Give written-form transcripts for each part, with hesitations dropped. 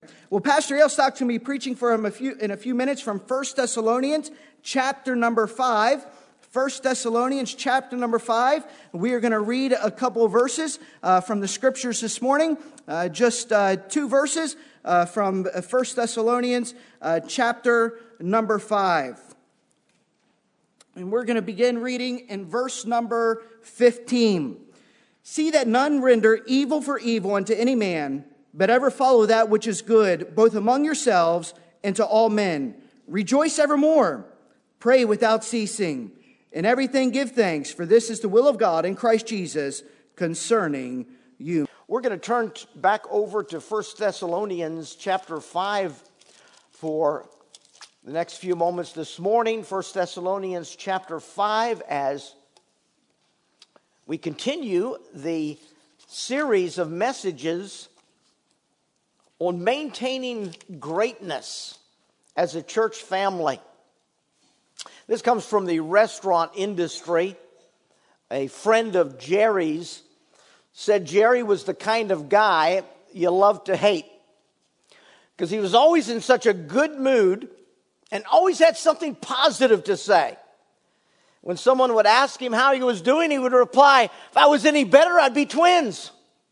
Well, Pastor Ailstock's going to be preaching for him in a few minutes from 1 Thessalonians chapter number 5. 1 Thessalonians chapter number 5. We are going to read a couple of verses from the scriptures this morning. Just two verses from 1 Thessalonians chapter number 5. And we're going to begin reading in verse number 15. See that none render evil for evil unto any man, but ever follow that which is good, both among yourselves and to all men. Rejoice evermore. Pray without ceasing. In everything give thanks, for this is the will of God in Christ Jesus concerning you. We're going to turn back over to 1 Thessalonians chapter 5 for the next few moments this morning. 1 Thessalonians chapter 5 as we continue the series of messages on maintaining greatness as a church family. This comes from the restaurant industry. A friend of Jerry's said Jerry was the kind of guy you love to hate because he was always in such a good mood and always had something positive to say. When someone would ask him how he was doing, he would reply, "If I was any better, I'd be twins."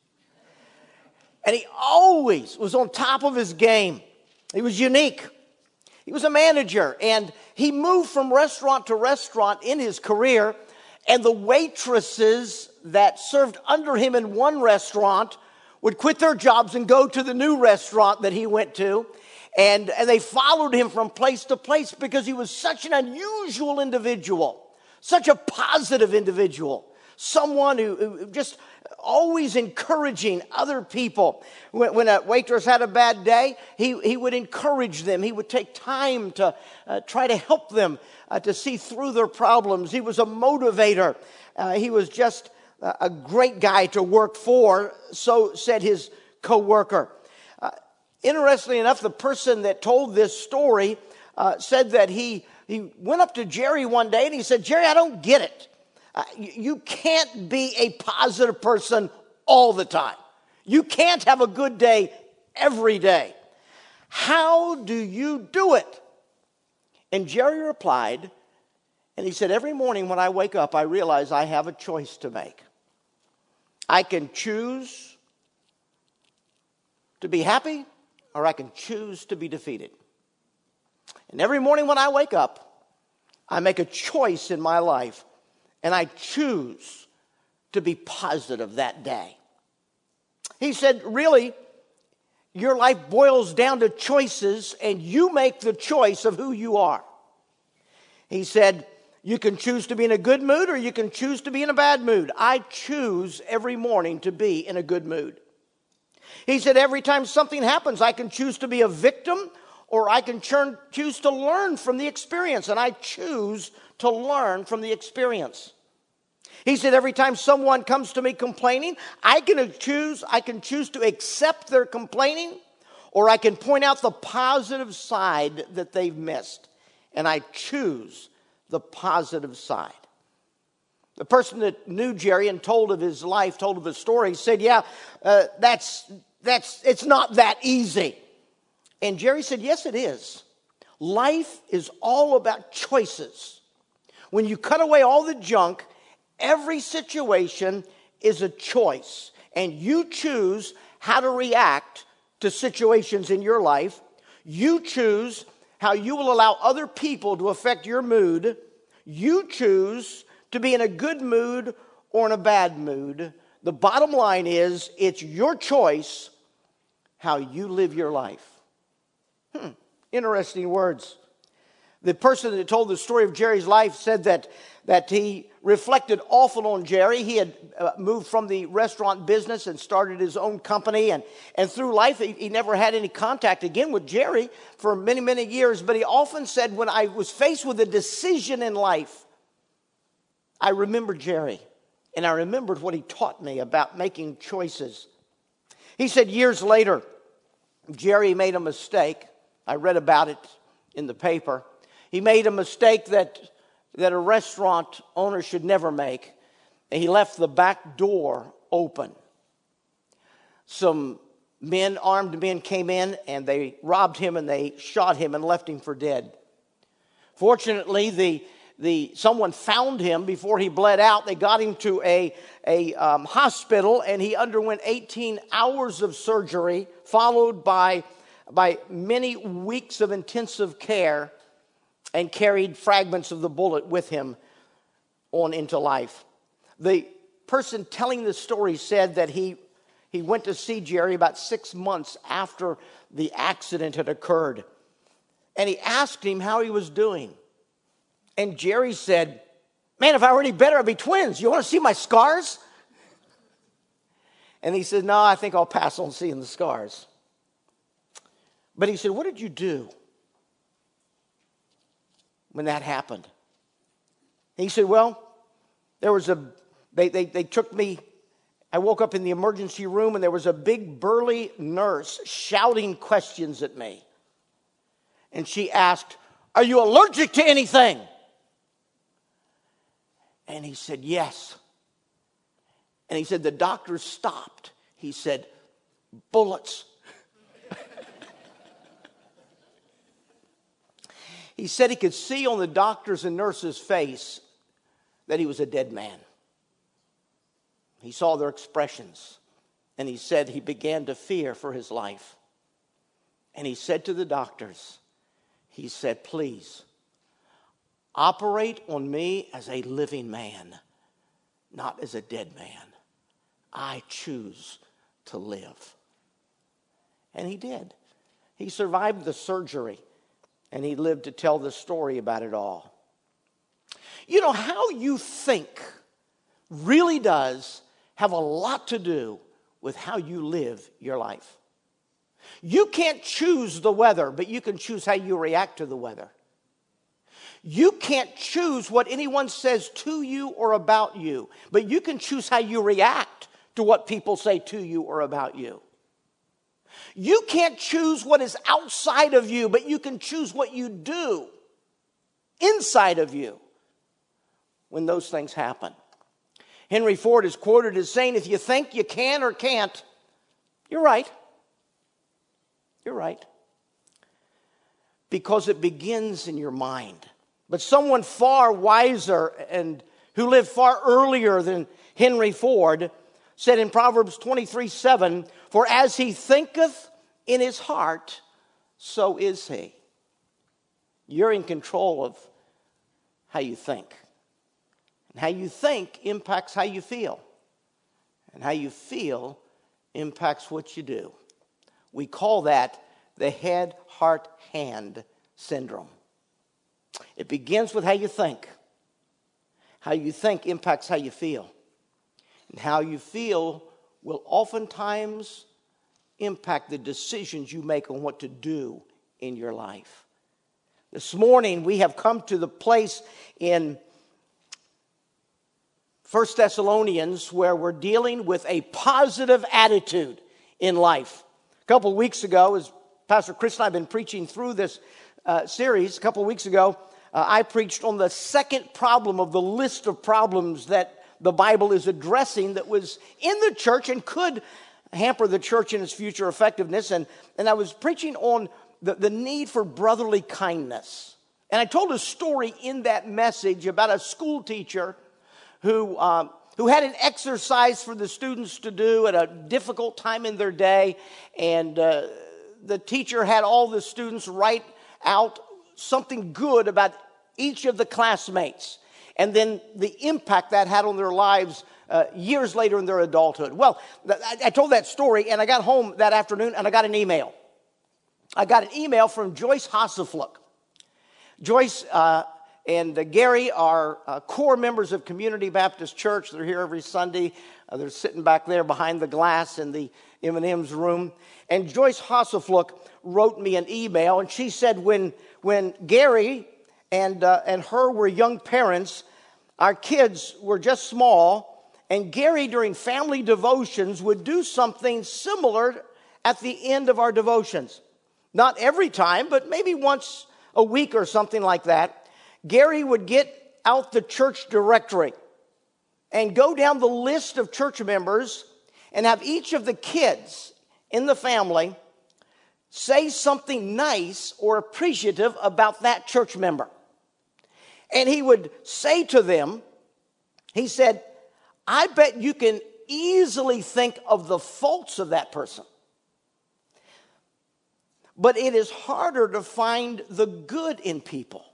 And he always was on top of his game. He was unique. He was a manager, and he moved from restaurant to restaurant in his career, and the waitresses that served under him in one restaurant would quit their jobs and go to the new restaurant that he went to, and they followed him from place to place because he was such an unusual individual, such a positive individual, someone who just always encouraging other people. When a waitress had a bad day, he would encourage them. He would take time to try to help them to see through their problems. He was a motivator. He was just a great guy to work for, so said his co-worker. Interestingly enough, the person that told this story said that he went up to Jerry one day and he said, "Jerry, I don't get it. You can't be a positive person all the time. You can't have a good day every day. How do you do it?" And Jerry replied, and he said, "Every morning when I wake up, I realize I have a choice to make. I can choose to be happy, or I can choose to be defeated. And every morning when I wake up, I make a choice in my life, and I choose to be positive that day." He said, really, your life boils down to choices, and you make the choice of who you are. He said, you can choose to be in a good mood, or you can choose to be in a bad mood. I choose every morning to be in a good mood. He said, every time something happens, I can choose to be a victim, or I can choose to learn from the experience, and I choose to learn from the experience. He said, every time someone comes to me complaining, I can choose to accept their complaining, or I can point out the positive side that they've missed, and I choose the positive side. The person that knew Jerry and told of his life, told of his story, said, it's not that easy. And Jerry said, yes, it is. Life is all about choices. When you cut away all the junk, every situation is a choice. And you choose how to react to situations in your life. You choose how you will allow other people to affect your mood. You choose to be in a good mood or in a bad mood. The bottom line is, it's your choice how you live your life. Interesting words. The person that told the story of Jerry's life said that he reflected often on Jerry. He had moved from the restaurant business and started his own company. And through life, he never had any contact again with Jerry for many, many years. But he often said, when I was faced with a decision in life, I remembered Jerry. And I remembered what he taught me about making choices. He said years later, Jerry made a mistake. I read about it in the paper. He made a mistake that a restaurant owner should never make. And he left the back door open. Some armed men came in and they robbed him and they shot him and left him for dead. Fortunately, someone found him before he bled out. They got him to a hospital, and he underwent 18 hours of surgery, followed by many weeks of intensive care, and carried fragments of the bullet with him on into life. The person telling the story said that he went to see Jerry about 6 months after the accident had occurred. And he asked him how he was doing. And Jerry said, "Man, if I were any better, I'd be twins. You want to see my scars?" And he said, "No, I think I'll pass on seeing the scars." But he said, "What did you do when that happened?" And he said, "Well, there was they took me. I woke up in the emergency room, and there was a big burly nurse shouting questions at me. And she asked, 'Are you allergic to anything?' And he said, 'Yes.' And he said, the doctor stopped. He said, 'Bullets.' He said he could see on the doctor's and nurse's face that he was a dead man. He saw their expressions, and he said he began to fear for his life. And he said to the doctors, he said, 'Please, operate on me as a living man, not as a dead man. I choose to live.' And he did. He survived the surgery, and he lived to tell the story about it all. You know, how you think really does have a lot to do with how you live your life. You can't choose the weather, but you can choose how you react to the weather. You can't choose what anyone says to you or about you, but you can choose how you react to what people say to you or about you. You can't choose what is outside of you, but you can choose what you do inside of you when those things happen. Henry Ford is quoted as saying, "If you think you can or can't, you're right. You're right." Because it begins in your mind. But someone far wiser and who lived far earlier than Henry Ford said in Proverbs 23:7, "For as he thinketh in his heart, so is he." You're in control of how you think. And how you think impacts how you feel. And how you feel impacts what you do. We call that the head, heart, hand syndrome. It begins with how you think. How you think impacts how you feel. And how you feel will oftentimes impact the decisions you make on what to do in your life. This morning we have come to the place in 1 Thessalonians where we're dealing with a positive attitude in life. A couple of weeks ago, as Pastor Chris and I have been preaching through this series, a couple of weeks ago, I preached on the second problem of the list of problems that the Bible is addressing that was in the church and could hamper the church in its future effectiveness. And I was preaching on the need for brotherly kindness. And I told a story in that message about a school teacher who had an exercise for the students to do at a difficult time in their day. And the teacher had all the students write out something good about each of the classmates. And then the impact that had on their lives years later in their adulthood. Well, I told that story, and I got home that afternoon, and I got an email. I got an email from Joyce Hassefluck. Joyce and Gary are core members of Community Baptist Church. They're here every Sunday. They're sitting back there behind the glass in the M&M's room. And Joyce Hassefluck wrote me an email, and she said when Gary and her were young parents, our kids were just small, and Gary during family devotions would do something similar at the end of our devotions. Not every time, but maybe once a week or something like that. Gary would get out the church directory and go down the list of church members and have each of the kids in the family say something nice or appreciative about that church member. And he would say to them, he said, I bet you can easily think of the faults of that person. But it is harder to find the good in people.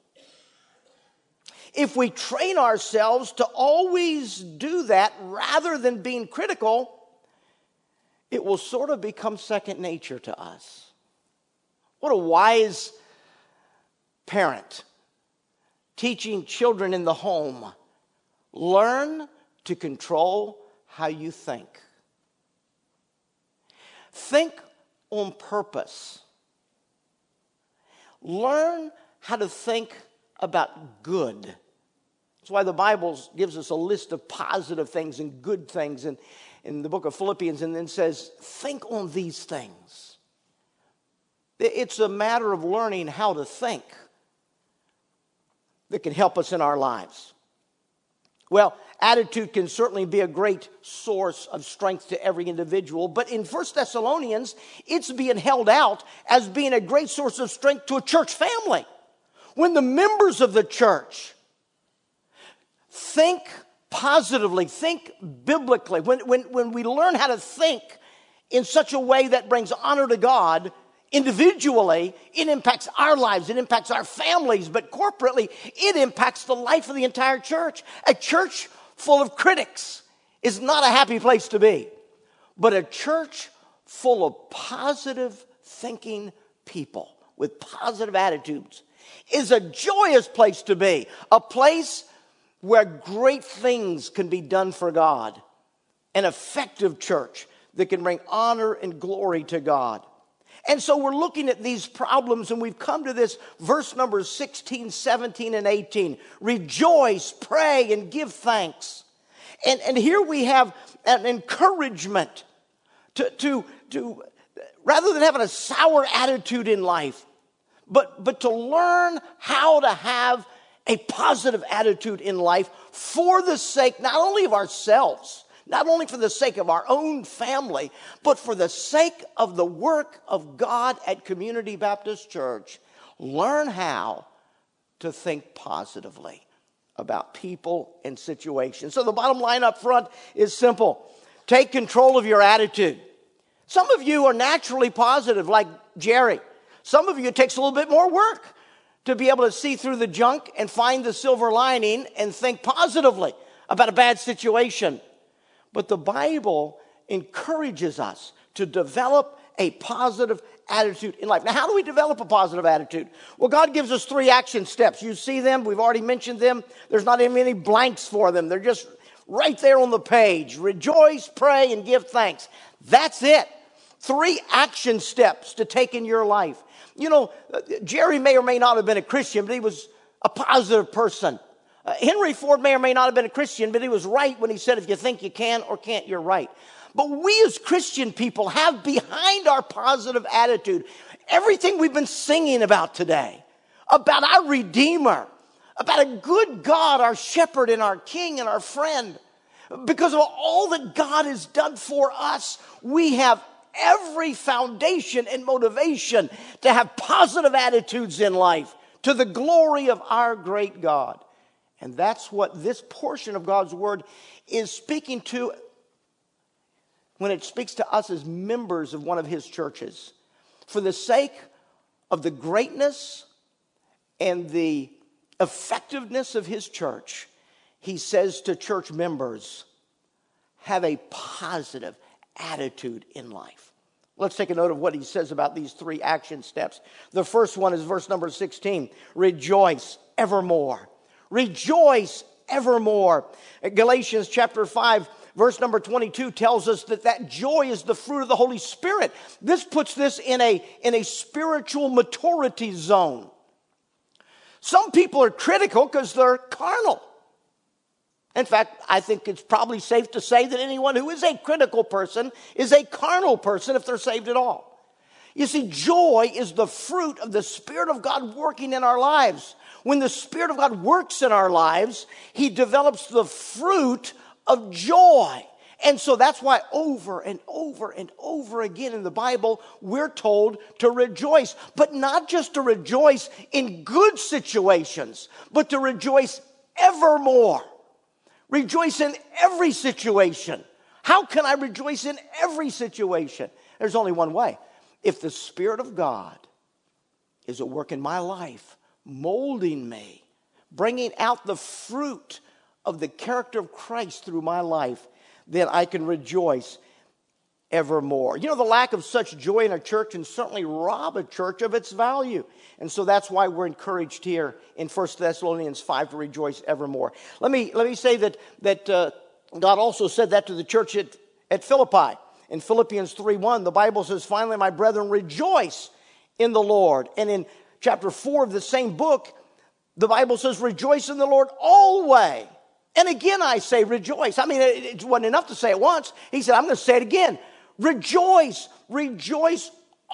If we train ourselves to always do that rather than being critical, it will sort of become second nature to us. What a wise parent teaching children in the home. Learn to control how you think. Think on purpose. Learn how to think about good. That's why the Bible gives us a list of positive things and good things in the book of Philippians, and then says, think on these things. It's a matter of learning how to think that can help us in our lives. Well, attitude can certainly be a great source of strength to every individual, but in 1 Thessalonians, it's being held out as being a great source of strength to a church family. When the members of the church think positively, think biblically, when we learn how to think in such a way that brings honor to God, individually, it impacts our lives, it impacts our families, but corporately, it impacts the life of the entire church. A church full of critics is not a happy place to be, but a church full of positive thinking people with positive attitudes is a joyous place to be, a place where great things can be done for God, an effective church that can bring honor and glory to God. And so we're looking at these problems, and we've come to this verse numbers 16, 17, and 18. Rejoice, pray, and give thanks. And here we have an encouragement to rather than having a sour attitude in life, but to learn how to have a positive attitude in life for the sake not only of ourselves, not only for the sake of our own family, but for the sake of the work of God at Community Baptist Church. Learn how to think positively about people and situations. So the bottom line up front is simple. Take control of your attitude. Some of you are naturally positive, like Jerry. Some of you, it takes a little bit more work to be able to see through the junk and find the silver lining and think positively about a bad situation. But the Bible encourages us to develop a positive attitude in life. Now, how do we develop a positive attitude? Well, God gives us 3 action steps. You see them. We've already mentioned them. There's not even any blanks for them. They're just right there on the page. Rejoice, pray, and give thanks. That's it. 3 action steps to take in your life. You know, Jerry may or may not have been a Christian, but he was a positive person. Henry Ford may or may not have been a Christian, but he was right when he said, if you think you can or can't, you're right. But we as Christian people have behind our positive attitude everything we've been singing about today, about our Redeemer, about a good God, our shepherd and our king and our friend. Because of all that God has done for us, we have every foundation and motivation to have positive attitudes in life to the glory of our great God. And that's what this portion of God's word is speaking to when it speaks to us as members of one of his churches. For the sake of the greatness and the effectiveness of his church, he says to church members, have a positive attitude in life. Let's take a note of what he says about these 3 action steps. The first one is verse number 16. Rejoice evermore. Rejoice evermore. Galatians chapter 5, verse number 22 tells us that joy is the fruit of the Holy Spirit. This puts this in a spiritual maturity zone. Some people are critical because they're carnal. In fact, I think it's probably safe to say that anyone who is a critical person is a carnal person if they're saved at all. You see, joy is the fruit of the Spirit of God working in our lives. When the Spirit of God works in our lives, he develops the fruit of joy. And so that's why over and over and over again in the Bible, we're told to rejoice. But not just to rejoice in good situations, but to rejoice evermore. Rejoice in every situation. How can I rejoice in every situation? There's only one way. If the Spirit of God is at work in my life, molding me, bringing out the fruit of the character of Christ through my life, then I can rejoice evermore. You know, the lack of such joy in a church can certainly rob a church of its value. And so that's why we're encouraged here in 1 Thessalonians 5 to rejoice evermore. Let me say that God also said that to the church at Philippi. In Philippians 3:1, the Bible says, finally, my brethren, rejoice in the Lord. And in chapter 4 of the same book, the Bible says, rejoice in the Lord always. And again, I say rejoice. I mean, it wasn't enough to say it once. He said, I'm going to say it again. Rejoice, rejoice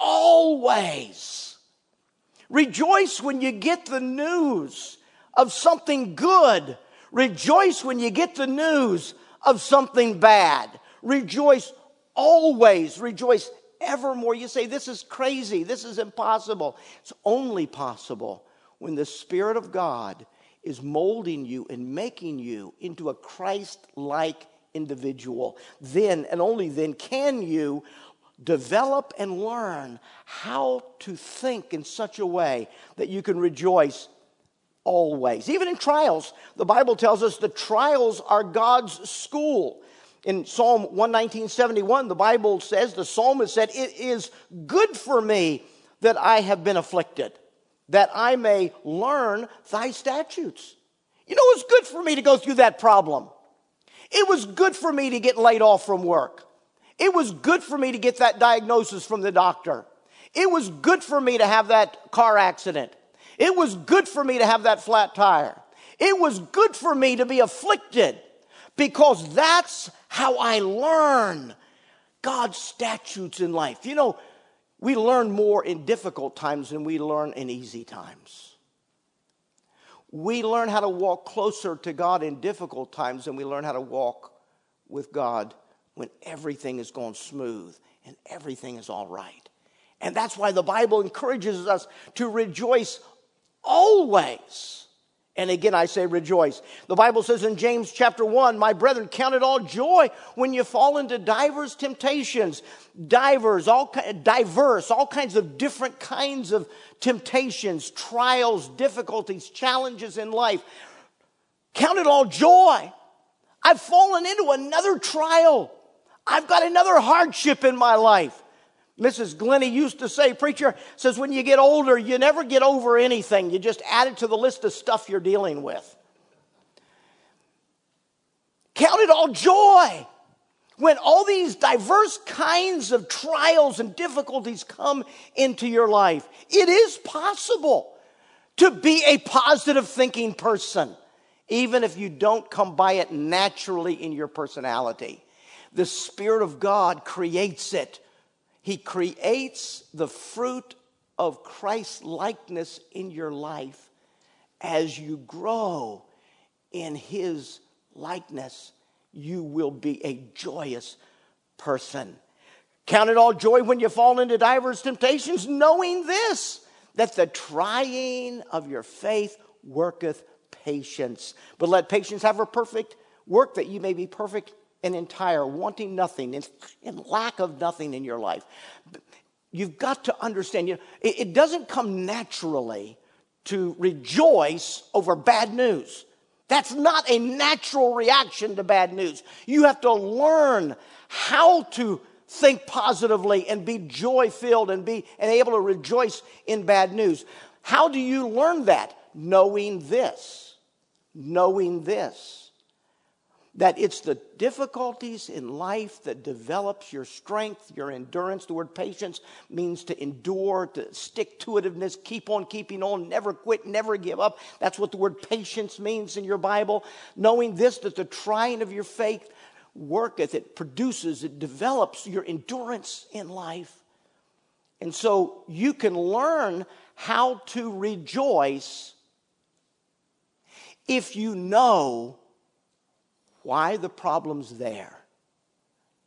always. Rejoice when you get the news of something good. Rejoice when you get the news of something bad. Rejoice always. Rejoice evermore. You say, this is crazy. This is impossible. It's only possible when the Spirit of God is molding you and making you into a Christ-like individual. Then and only then can you develop and learn how to think in such a way that you can rejoice always. Even in trials, the Bible tells us the trials are God's school. In Psalm 119:71, the Bible says, the psalmist said, it is good for me that I have been afflicted, that I may learn thy statutes. You know, it was good for me to go through that problem. It was good for me to get laid off from work. It was good for me to get that diagnosis from the doctor. It was good for me to have that car accident. It was good for me to have that flat tire. It was good for me to be afflicted, because that's how I learn God's statutes in life. You know, we learn more in difficult times than we learn in easy times. We learn how to walk closer to God in difficult times than we learn how to walk with God when everything is going smooth and everything is all right. And that's why the Bible encourages us to rejoice always. And again, I say rejoice. The Bible says in James chapter 1, my brethren, count it all joy when you fall into diverse temptations. Diverse, all kinds of different kinds of temptations, trials, difficulties, challenges in life. Count it all joy. I've fallen into another trial. I've got another hardship in my life. Mrs. Glennie used to say, preacher says, when you get older, you never get over anything. You just add it to the list of stuff you're dealing with. Count it all joy when all these diverse kinds of trials and difficulties come into your life. It is possible to be a positive thinking person, even if you don't come by it naturally in your personality. The Spirit of God creates it. He creates the fruit of Christ's likeness in your life as you grow in His likeness. You will be a joyous person. Count it all joy when you fall into diverse temptations, knowing this, that the trying of your faith worketh patience. But let patience have her perfect work, that you may be perfect and entire, wanting nothing, in lack of nothing in your life. You've got to understand, it doesn't come naturally to rejoice over bad news. That's not a natural reaction to bad news. You have to learn how to think positively and be joy-filled and able to rejoice in bad news. How do you learn that? Knowing this, that it's the difficulties in life that develops your strength, your endurance. The word patience means to endure, to stick-to-itiveness, keep on keeping on, never quit, never give up. That's what the word patience means in your Bible. Knowing this, that the trying of your faith worketh, it produces, it develops your endurance in life. And so you can learn how to rejoice if you know why the problem's there.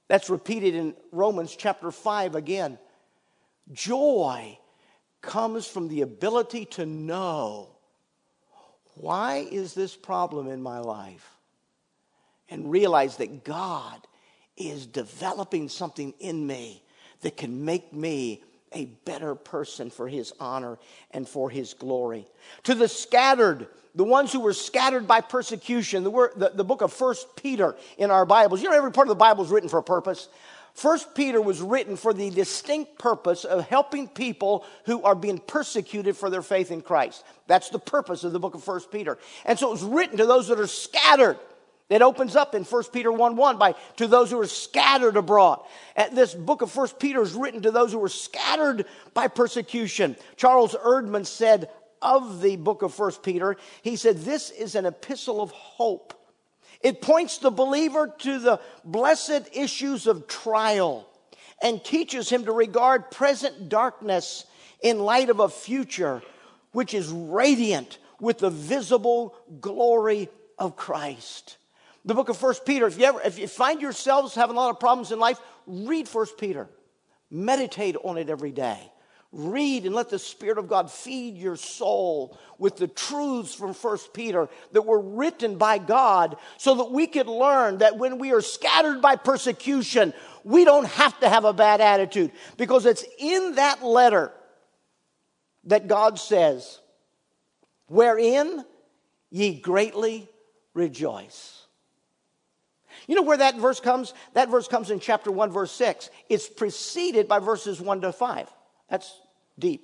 That's repeated in Romans chapter 5 again. Joy comes from the ability to know, why is this problem in my life? And realize that God is developing something in me that can make me a better person for His honor and for His glory. To the scattered, the ones who were scattered by persecution, the book of 1 Peter in our Bibles. You know, every part of the Bible is written for a purpose. 1 Peter was written for the distinct purpose of helping people who are being persecuted for their faith in Christ. That's the purpose of the book of 1 Peter. And so it was written to those that are scattered. It opens up in 1 Peter 1:1 to those who are scattered abroad. And this book of 1 Peter is written to those who were scattered by persecution. Charles Erdman said of the book of 1 Peter, he said, this is an epistle of hope. It points the believer to the blessed issues of trial and teaches him to regard present darkness in light of a future which is radiant with the visible glory of Christ. The book of 1 Peter, if you find yourselves having a lot of problems in life, read 1 Peter. Meditate on it every day. Read and let the Spirit of God feed your soul with the truths from 1 Peter that were written by God so that we could learn that when we are scattered by persecution, we don't have to have a bad attitude, because it's in that letter that God says, wherein ye greatly rejoice. You know where that verse comes? That verse comes in chapter 1, verse 6. It's preceded by verses 1 to 5. That's deep.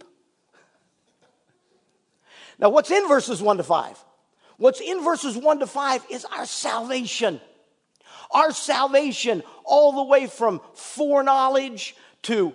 Now, what's in verses 1 to 5? What's in verses 1 to 5 is our salvation. Our salvation, all the way from foreknowledge to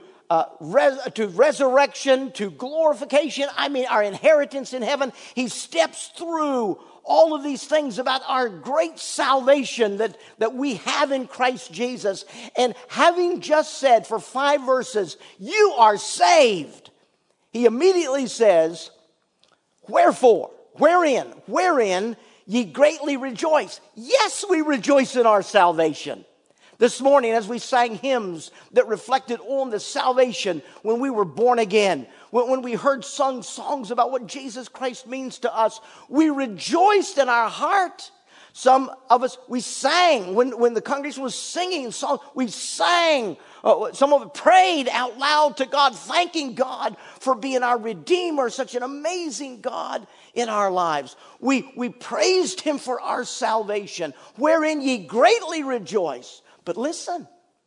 resurrection, to glorification. I mean, our inheritance in heaven. He steps through all of these things about our great salvation that we have in Christ Jesus. And having just said for 5 verses, you are saved, he immediately says, wherefore, wherein ye greatly rejoice. Yes, we rejoice in our salvation. This morning, as we sang hymns that reflected on the salvation when we were born again, when we heard sung songs about what Jesus Christ means to us, we rejoiced in our heart. Some of us, we sang. When the congregation was singing songs, we sang. Some of us prayed out loud to God, thanking God for being our Redeemer, such an amazing God in our lives. We praised Him for our salvation, wherein ye greatly rejoice. But listen,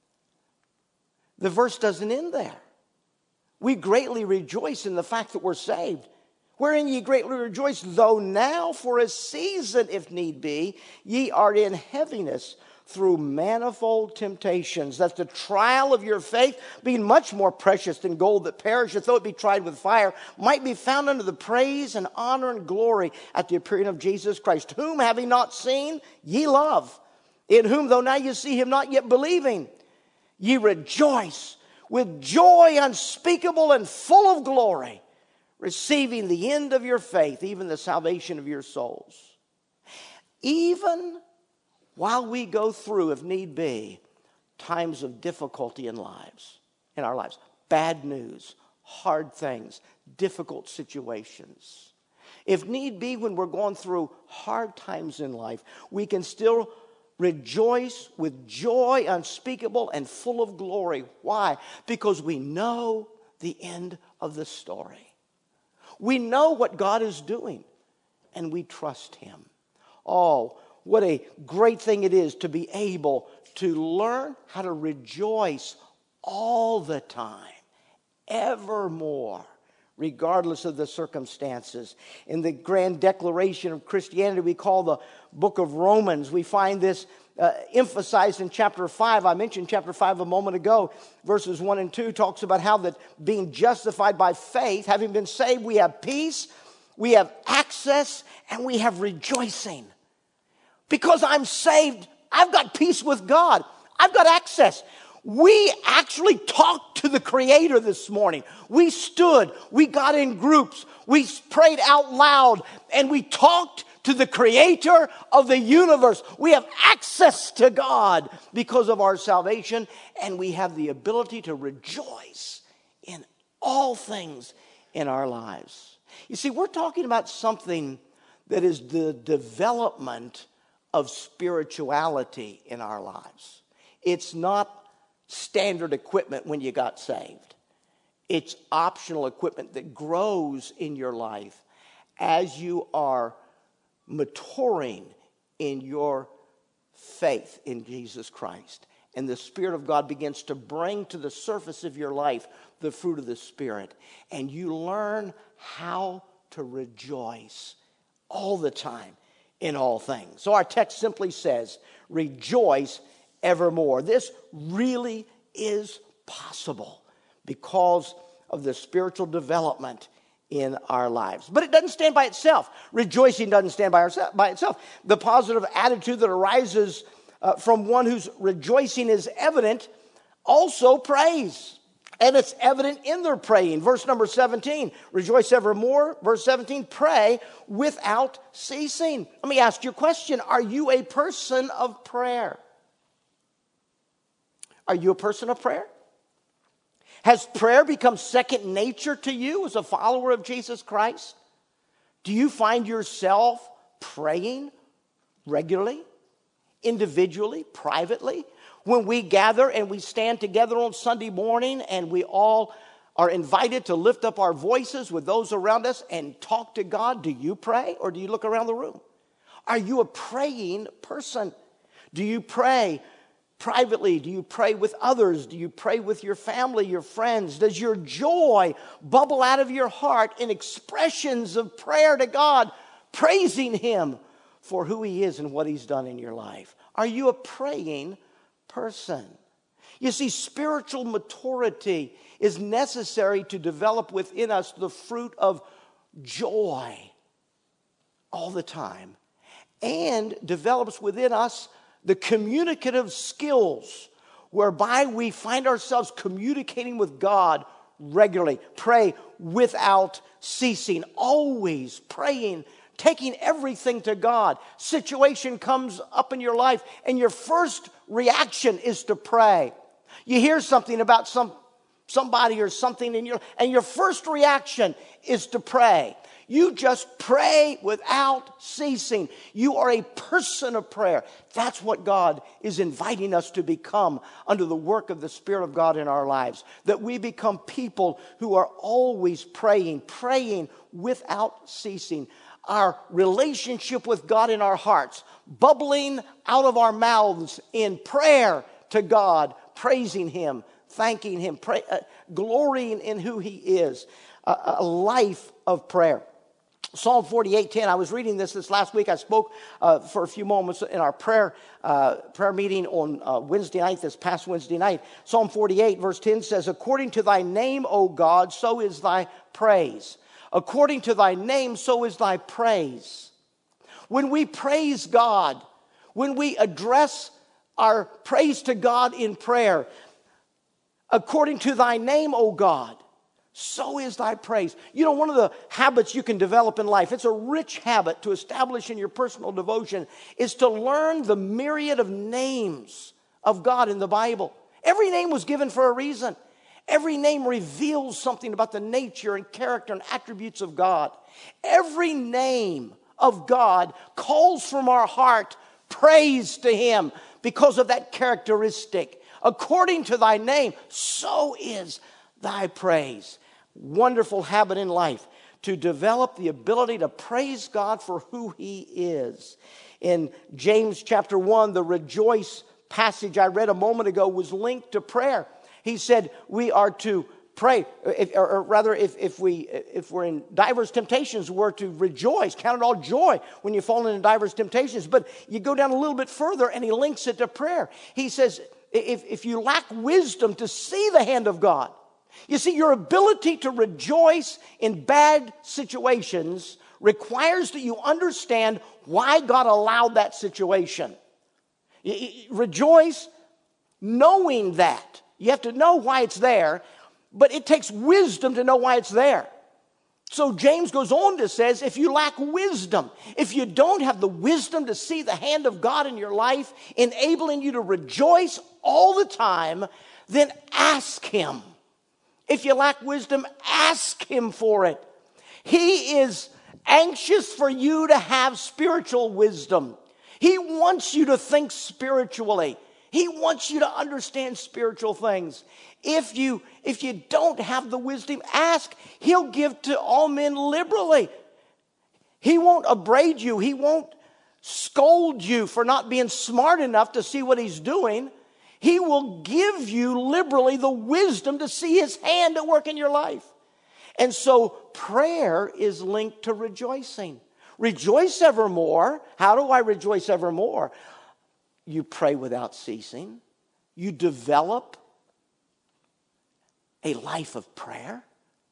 the verse doesn't end there. We greatly rejoice in the fact that we're saved. Wherein ye greatly rejoice, though now for a season, if need be, ye are in heaviness through manifold temptations, that the trial of your faith, being much more precious than gold that perisheth, though it be tried with fire, might be found unto the praise and honor and glory at the appearing of Jesus Christ, whom having not seen, ye love, in whom, though now you see him not yet believing, ye rejoice with joy unspeakable and full of glory, receiving the end of your faith, even the salvation of your souls. Even while we go through, if need be, times of difficulty in our lives, bad news, hard things, difficult situations. If need be, when we're going through hard times in life, we can still rejoice with joy unspeakable and full of glory. Why? Because we know the end of the story. We know what God is doing, and we trust Him. Oh, what a great thing it is to be able to learn how to rejoice all the time, evermore, regardless of the circumstances. In the grand declaration of Christianity we call the book of Romans, we find this emphasized in chapter 5. I mentioned chapter 5 a moment ago. Verses 1 and 2 talks about how that being justified by faith, having been saved, we have peace, we have access, and we have rejoicing. Because I'm saved, I've got peace with God. I've got access. We actually talked to the Creator this morning. We stood, we got in groups, we prayed out loud, and we talked to the creator of the universe. We have access to God because of our salvation, and we have the ability to rejoice in all things in our lives. You see, we're talking about something that is the development of spirituality in our lives. It's not standard equipment when you got saved. It's optional equipment that grows in your life as you are maturing in your faith in Jesus Christ. And the Spirit of God begins to bring to the surface of your life the fruit of the Spirit. And you learn how to rejoice all the time in all things. So our text simply says, rejoice evermore. This really is possible because of the spiritual development in our lives. But it doesn't stand by itself. Rejoicing doesn't stand by itself. The positive attitude that arises from one whose rejoicing is evident also prays. And it's evident in their praying. Verse number 17, rejoice evermore. Verse 17, pray without ceasing. Let me ask you a question. Are you a person of prayer? Are you a person of prayer? Has prayer become second nature to you as a follower of Jesus Christ? Do you find yourself praying regularly, individually, privately? When we gather and we stand together on Sunday morning and we all are invited to lift up our voices with those around us and talk to God, do you pray or do you look around the room? Are you a praying person? Do you pray privately? Do you pray with others? Do you pray with your family, your friends? Does your joy bubble out of your heart in expressions of prayer to God, praising Him for who He is and what He's done in your life? Are you a praying person? You see, spiritual maturity is necessary to develop within us the fruit of joy all the time, and develops within us the communicative skills whereby we find ourselves communicating with God regularly. Pray without ceasing, always praying, taking everything to God. Situation comes up in your life and your first reaction is to pray. You hear something about somebody or something and your first reaction is to pray. You just pray without ceasing. You are a person of prayer. That's what God is inviting us to become under the work of the Spirit of God in our lives. That we become people who are always praying without ceasing. Our relationship with God in our hearts, bubbling out of our mouths in prayer to God, praising Him, thanking Him, glorying in who He is. A life of prayer. Psalm 48:10. I was reading this last week. I spoke for a few moments in our prayer meeting on Wednesday night, this past Wednesday night. Psalm 48 verse 10 says, according to thy name, O God, so is thy praise. According to thy name, so is thy praise. When we praise God, when we address our praise to God in prayer, according to thy name, O God, so is thy praise. You know, one of the habits you can develop in life, it's a rich habit to establish in your personal devotion, is to learn the myriad of names of God in the Bible. Every name was given for a reason. Every name reveals something about the nature and character and attributes of God. Every name of God calls from our heart praise to Him because of that characteristic. According to thy name, so is thy praise. Wonderful habit in life to develop the ability to praise God for who He is. In James chapter 1, the rejoice passage I read a moment ago was linked to prayer. He said we are to pray, or rather if we're in diverse temptations, we're to rejoice, count it all joy when you fall into diverse temptations. But you go down a little bit further and he links it to prayer. He says if you lack wisdom to see the hand of God, you see, your ability to rejoice in bad situations requires that you understand why God allowed that situation. Rejoice knowing that. You have to know why it's there, but it takes wisdom to know why it's there. So James goes on to says, if you lack wisdom, if you don't have the wisdom to see the hand of God in your life, enabling you to rejoice all the time, then ask him. If you lack wisdom, ask him for it. He is anxious for you to have spiritual wisdom. He wants you to think spiritually. He wants you to understand spiritual things. If you don't have the wisdom, ask. He'll give to all men liberally. He won't upbraid you. He won't scold you for not being smart enough to see what he's doing. He will give you liberally the wisdom to see his hand at work in your life. And so prayer is linked to rejoicing. Rejoice evermore. How do I rejoice evermore? You pray without ceasing. You develop a life of prayer.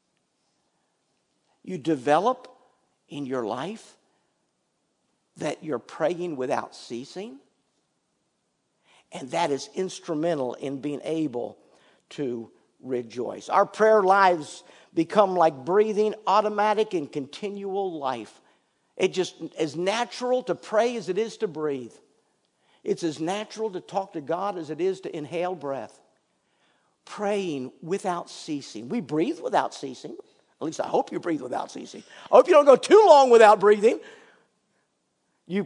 You develop in your life that you're praying without ceasing. And that is instrumental in being able to rejoice. Our prayer lives become like breathing, automatic and continual life. It just as natural to pray as it is to breathe. It's as natural to talk to God as it is to inhale breath. Praying without ceasing. We breathe without ceasing. At least I hope you breathe without ceasing. I hope you don't go too long without breathing. You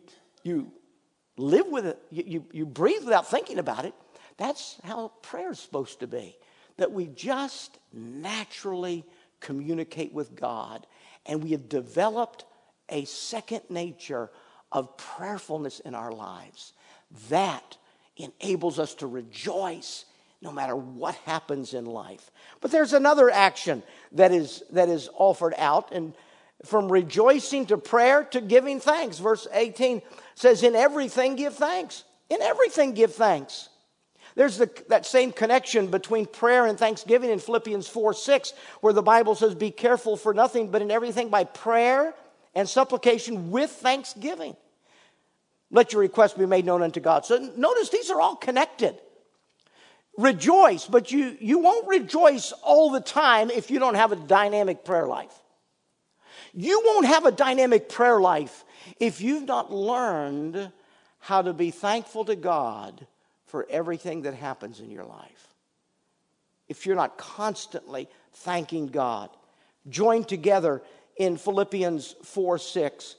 live with it. You breathe without thinking about it. That's how prayer is supposed to be. That we just naturally communicate with God. And we have developed a second nature of prayerfulness in our lives. That enables us to rejoice no matter what happens in life. But there's another action that is offered out, and from rejoicing to prayer to giving thanks. Verse 18 says, in everything give thanks. In everything give thanks. There's that same connection between prayer and thanksgiving in Philippians 4:6, where the Bible says, be careful for nothing, but in everything by prayer and supplication with thanksgiving. Let your request be made known unto God. So notice these are all connected. Rejoice, but you won't rejoice all the time if you don't have a dynamic prayer life. You won't have a dynamic prayer life if you've not learned how to be thankful to God for everything that happens in your life. If you're not constantly thanking God. Join together in Philippians 4:6.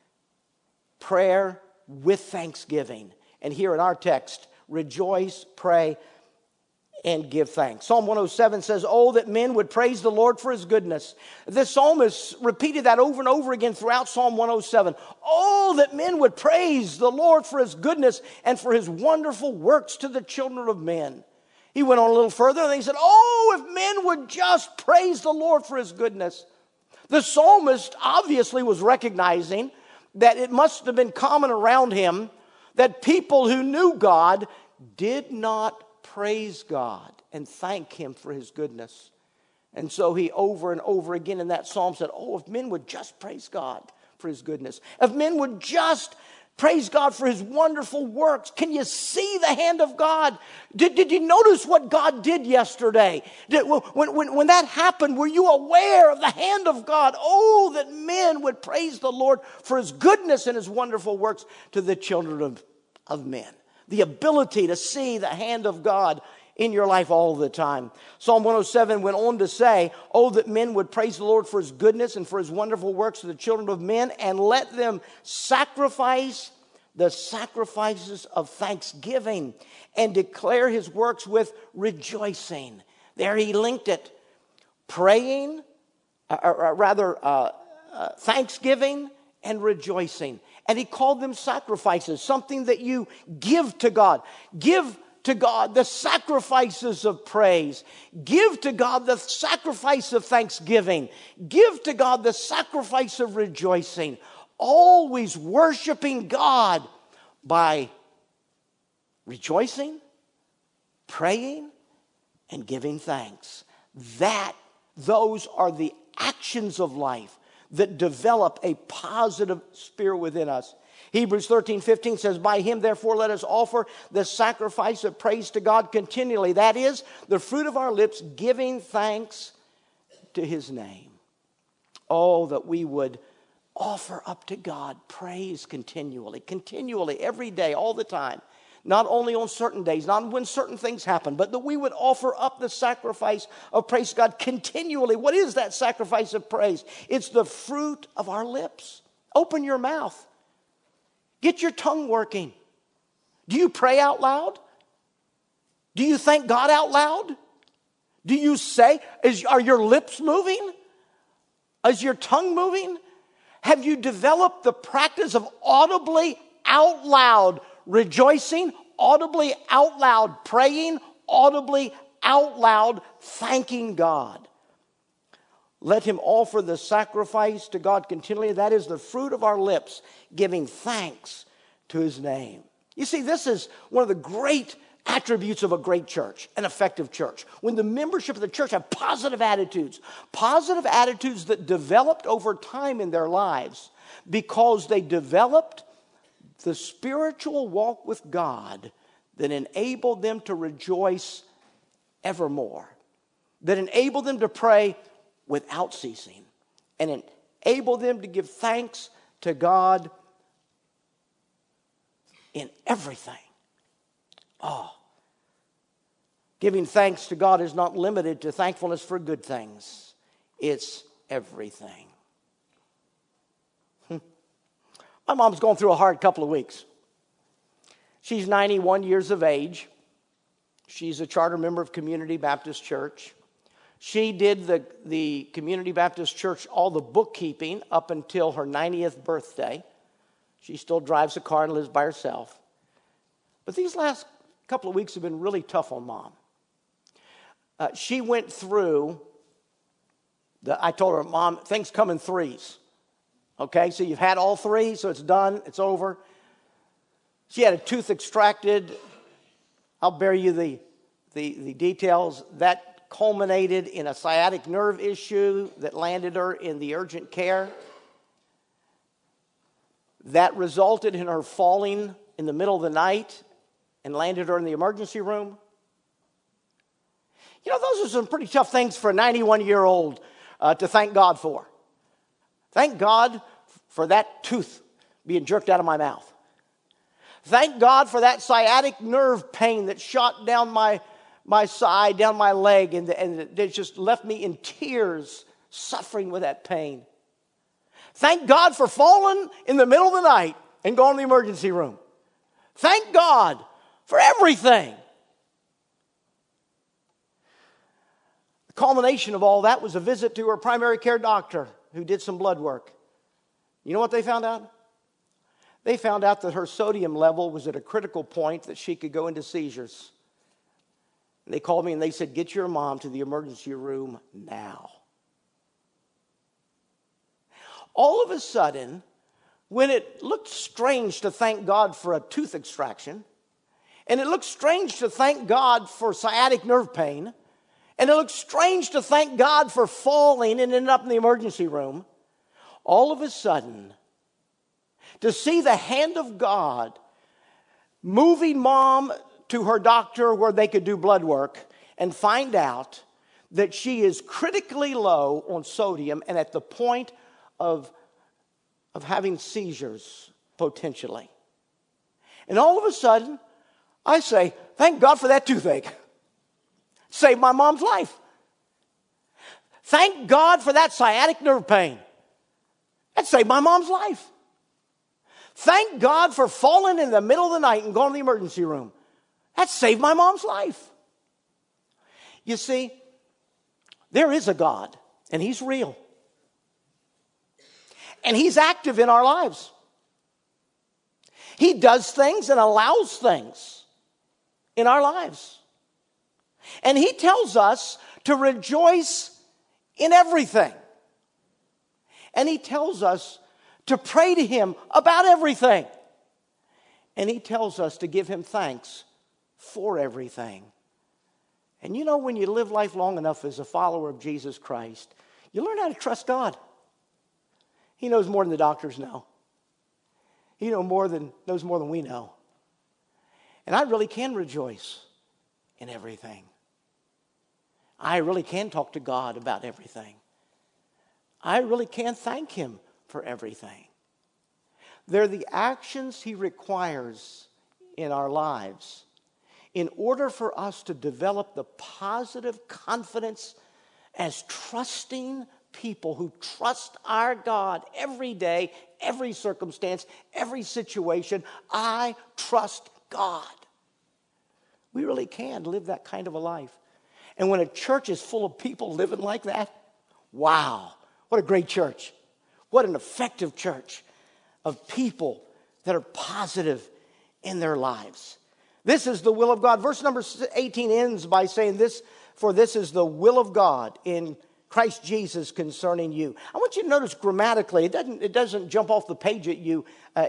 Prayer with thanksgiving. And here in our text, rejoice, pray, and give thanks. Psalm 107 says, oh, that men would praise the Lord for his goodness. The psalmist repeated that over and over again throughout Psalm 107. Oh, that men would praise the Lord for his goodness and for his wonderful works to the children of men. He went on a little further and he said, oh, if men would just praise the Lord for his goodness. The psalmist obviously was recognizing that it must have been common around him that people who knew God did not praise God and thank him for his goodness. And so he over and over again in that psalm said, oh, if men would just praise God for his goodness. If men would just praise God for his wonderful works. Can you see the hand of God? Did you notice what God did yesterday? When that happened, were you aware of the hand of God? Oh, that men would praise the Lord for his goodness and his wonderful works to the children of men. The ability to see the hand of God in your life all the time. Psalm 107 went on to say, oh, that men would praise the Lord for his goodness and for his wonderful works to the children of men, and let them sacrifice the sacrifices of thanksgiving and declare his works with rejoicing. There he linked it. Praying, thanksgiving and rejoicing. And he called them sacrifices, something that you give to God. Give to God the sacrifices of praise. Give to God the sacrifice of thanksgiving. Give to God the sacrifice of rejoicing. Always worshiping God by rejoicing, praying, and giving thanks. Those are the actions of life that develop a positive spirit within us. Hebrews 13:15 says, by him therefore let us offer the sacrifice of praise to God continually. That is, the fruit of our lips giving thanks to his name. Oh, that we would offer up to God praise continually, every day, all the time. Not only on certain days, not when certain things happen, but that we would offer up the sacrifice of praise to God continually. What is that sacrifice of praise? It's the fruit of our lips. Open your mouth. Get your tongue working. Do you pray out loud? Do you thank God out loud? Do you say, are your lips moving? Is your tongue moving? Have you developed the practice of audibly out loud rejoicing, audibly out loud praying, audibly out loud thanking God? Let him offer the sacrifice to God continually. That is the fruit of our lips, giving thanks to his name. You see, this is one of the great attributes of a great church, an effective church. When the membership of the church have positive attitudes that developed over time in their lives because they developed the spiritual walk with God that enabled them to rejoice evermore, that enabled them to pray without ceasing, and enabled them to give thanks to God in everything. Oh, giving thanks to God is not limited to thankfulness for good things. It's everything. My mom's going through a hard couple of weeks. She's 91 years of age. She's a charter member of Community Baptist Church. She did the Community Baptist Church all the bookkeeping up until her 90th birthday. She still drives a car and lives by herself. But these last couple of weeks have been really tough on Mom. She went through, I told her, Mom, things come in threes. Okay, so you've had all three, so it's done, it's over. She had a tooth extracted. I'll bear you the details. That culminated in a sciatic nerve issue that landed her in the urgent care. That resulted in her falling in the middle of the night and landed her in the emergency room. You know, those are some pretty tough things for a 91-year-old to thank God for. Thank God for that tooth being jerked out of my mouth. Thank God for that sciatic nerve pain that shot down my side, down my leg, and it just left me in tears, suffering with that pain. Thank God for falling in the middle of the night and going to the emergency room. Thank God for everything. The culmination of all that was a visit to her primary care doctor who did some blood work. You know what they found out? They found out that her sodium level was at a critical point that she could go into seizures. And they called me and they said, get your mom to the emergency room now. All of a sudden, when it looked strange to thank God for a tooth extraction, and it looked strange to thank God for sciatic nerve pain, and it looked strange to thank God for falling and ending up in the emergency room, all of a sudden, to see the hand of God moving Mom to her doctor where they could do blood work and find out that she is critically low on sodium and at the point of having seizures potentially. And all of a sudden, I say, thank God for that toothache. Saved my mom's life. Thank God for that sciatic nerve pain. That saved my mom's life. Thank God for falling in the middle of the night and going to the emergency room. That saved my mom's life. You see, there is a God, and he's real. And he's active in our lives. He does things and allows things in our lives. And he tells us to rejoice in everything. And he tells us to pray to him about everything. And he tells us to give him thanks for everything. And you know, when you live life long enough as a follower of Jesus Christ, you learn how to trust God. He knows more than the doctors know. He knows more than we know. And I really can rejoice in everything. I really can talk to God about everything. I really can't thank him for everything. They're the actions he requires in our lives in order for us to develop the positive confidence as trusting people who trust our God every day, every circumstance, every situation. I trust God. We really can live that kind of a life. And when a church is full of people living like that, wow, what a great church. What an effective church of people that are positive in their lives. This is the will of God. Verse number 18 ends by saying this, for this is the will of God in Christ Jesus concerning you. I want you to notice grammatically, it doesn't jump off the page at you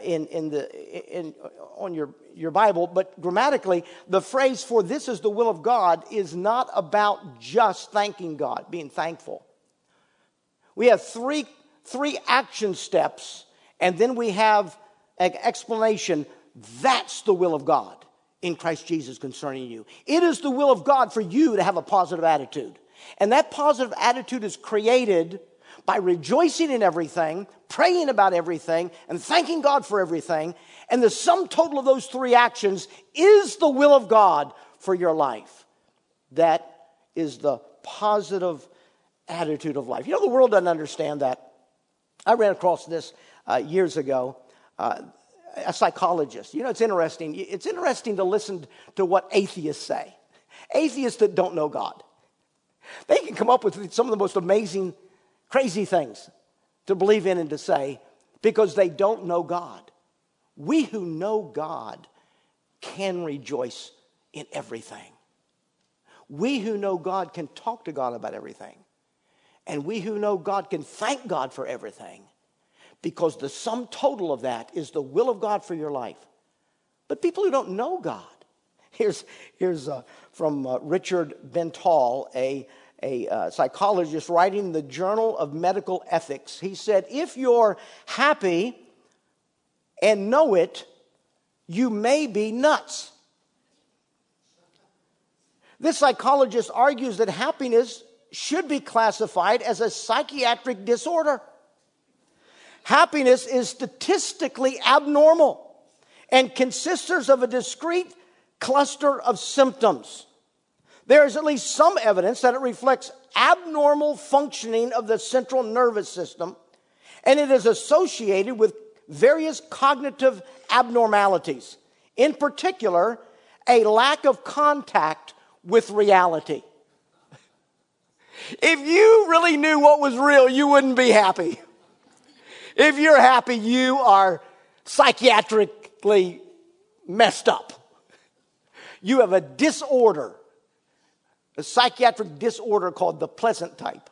on your Bible, but grammatically, the phrase "for this is the will of God" is not about just thanking God, being thankful. We have three action steps, and then we have an explanation. That's the will of God in Christ Jesus concerning you. It is the will of God for you to have a positive attitude. And that positive attitude is created by rejoicing in everything, praying about everything, and thanking God for everything. And the sum total of those three actions is the will of God for your life. That is the positive attitude of life. You know, the world doesn't understand that. I ran across this years ago. A psychologist. You know, it's interesting. It's interesting to listen to what atheists say. Atheists that don't know God. They can come up with some of the most amazing, crazy things to believe in and to say because they don't know God. We who know God can rejoice in everything. We who know God can talk to God about everything. And we who know God can thank God for everything because the sum total of that is the will of God for your life. But people who don't know God, here's from Richard Bentall, a psychologist writing in the Journal of Medical Ethics. He said, if you're happy and know it, you may be nuts. This psychologist argues that happiness should be classified as a psychiatric disorder. Happiness is statistically abnormal and consists of a discrete cluster of symptoms. There is at least some evidence that it reflects abnormal functioning of the central nervous system, and it is associated with various cognitive abnormalities. In particular, a lack of contact with reality. If you really knew what was real, you wouldn't be happy. If you're happy, you are psychiatrically messed up. You have a disorder, a psychiatric disorder called the pleasant type.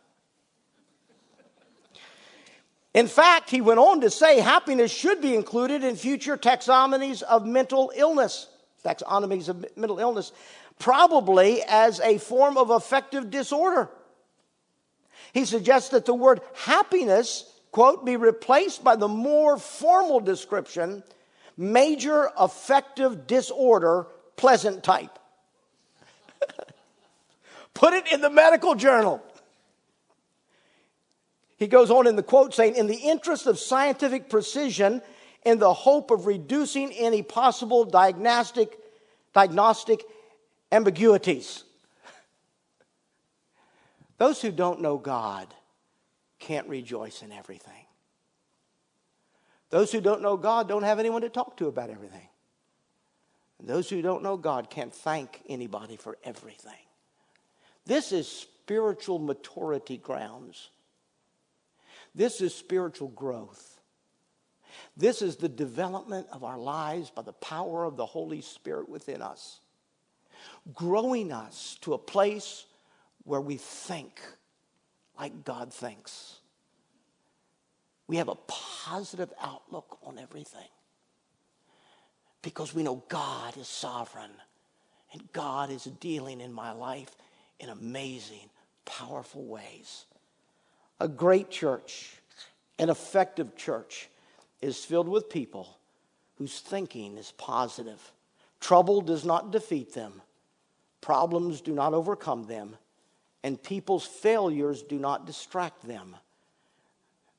In fact, he went on to say happiness should be included in future taxonomies of mental illness, probably as a form of affective disorder. He suggests that the word happiness, quote, be replaced by the more formal description, major affective disorder, pleasant type. Put it in the medical journal. He goes on in the quote saying, in the interest of scientific precision, in the hope of reducing any possible diagnostic ambiguities. Those who don't know God can't rejoice in everything. Those who don't know God don't have anyone to talk to about everything. And those who don't know God can't thank anybody for everything. This is spiritual maturity grounds. This is spiritual growth. This is the development of our lives by the power of the Holy Spirit within us, growing us to a place where we think like God thinks. We have a positive outlook on everything because we know God is sovereign and God is dealing in my life in amazing, powerful ways. A great church, an effective church, is filled with people whose thinking is positive. Trouble does not defeat them. Problems do not overcome them. And people's failures do not distract them.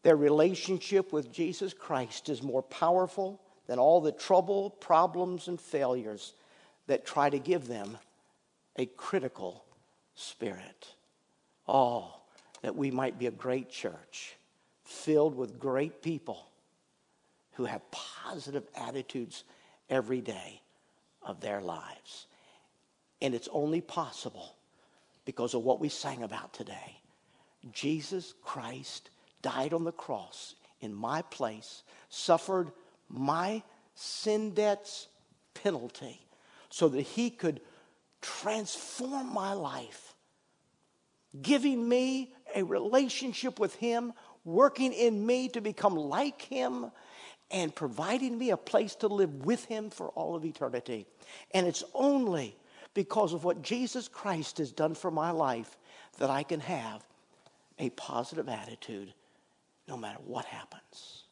Their relationship with Jesus Christ is more powerful than all the trouble, problems, and failures that try to give them a critical spirit. Oh, that we might be a great church filled with great people who have positive attitudes every day of their lives. And it's only possible because of what we sang about today. Jesus Christ died on the cross in my place, suffered my sin debt's penalty so that he could transform my life, giving me a relationship with him, working in me to become like him, and providing me a place to live with him for all of eternity. And it's only because of what Jesus Christ has done for my life that I can have a positive attitude no matter what happens.